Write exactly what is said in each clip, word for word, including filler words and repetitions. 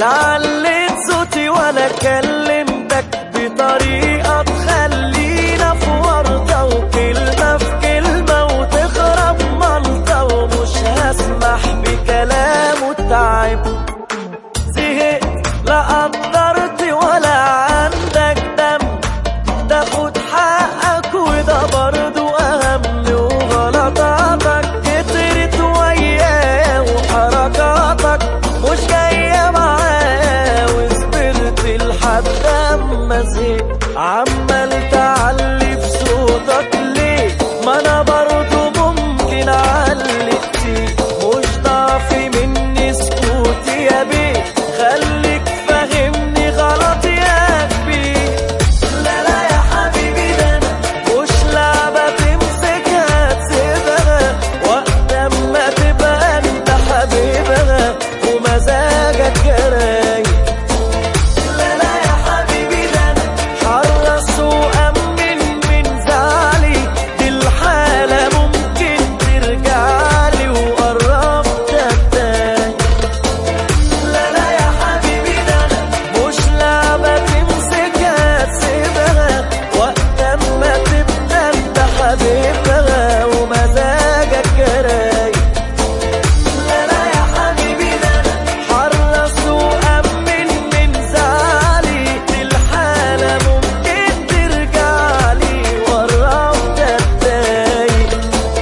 لا عليت صوتي ولا كلمتك بطريقة تخلينا في ورطة، وكلمة في كلمة وتخرب منطة، ومش هسمح بكلام وتعب. زهقت لا قدرت ولا عندك دم، تاخد حقك وده برضو أهم، وغلطاتك كترت وياه وحركاتك مش جاية معاه، وصبرت لحد أما زهقت. عمال تعلي في صوتك ليه؟ ما أنا برضو ممكن أعلي كتير، مش ضعفي مني سكوتي يا بيه، خليك فاهمني غلط يا كبير. لا لا يا حبيبي ده أنا مش لعبة تمسكها تسيبها، وقت أما تبقى أنت حبيبها ومزاجك رايق. لا لا يا حبيبي ده أنا حرص وأمن من زعلي، دي الحالة ممكن ترجعلي وقربت أتضايق. لا لا يا حبيبي ده أنا مش لعبة تمسكها تسيبها، وقت أما تبقى أنت حبيبها ومزاجك رايق. لا لا يا حبيبي ده أنا حرص وأمن من زعلي، دي الحالة ممكن ترجعلي وقربت أتضايق.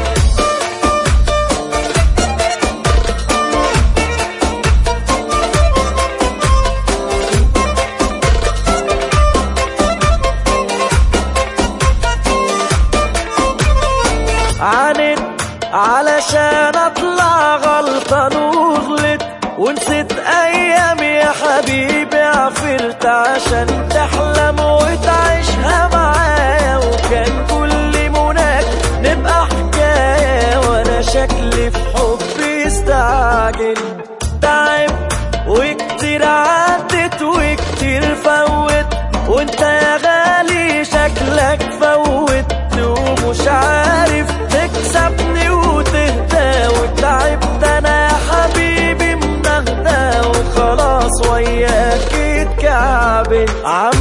عانيت علشان اطلع غلطان وغلط، ونسيت ايامي يا حبيبي، عفرت عشان تحلم وتعيشها معايا، وكان كل مناك نبقى حكاية، وانا شكلي في حبي استعجل. تعب وكتير عدت وكتير فوت، وانت يا غالي شكلك فوت، ومش عارف تكسبني وتهدى، وتعبت انا يا حبيبي منهدى، وخلاص وياك اتكعبل.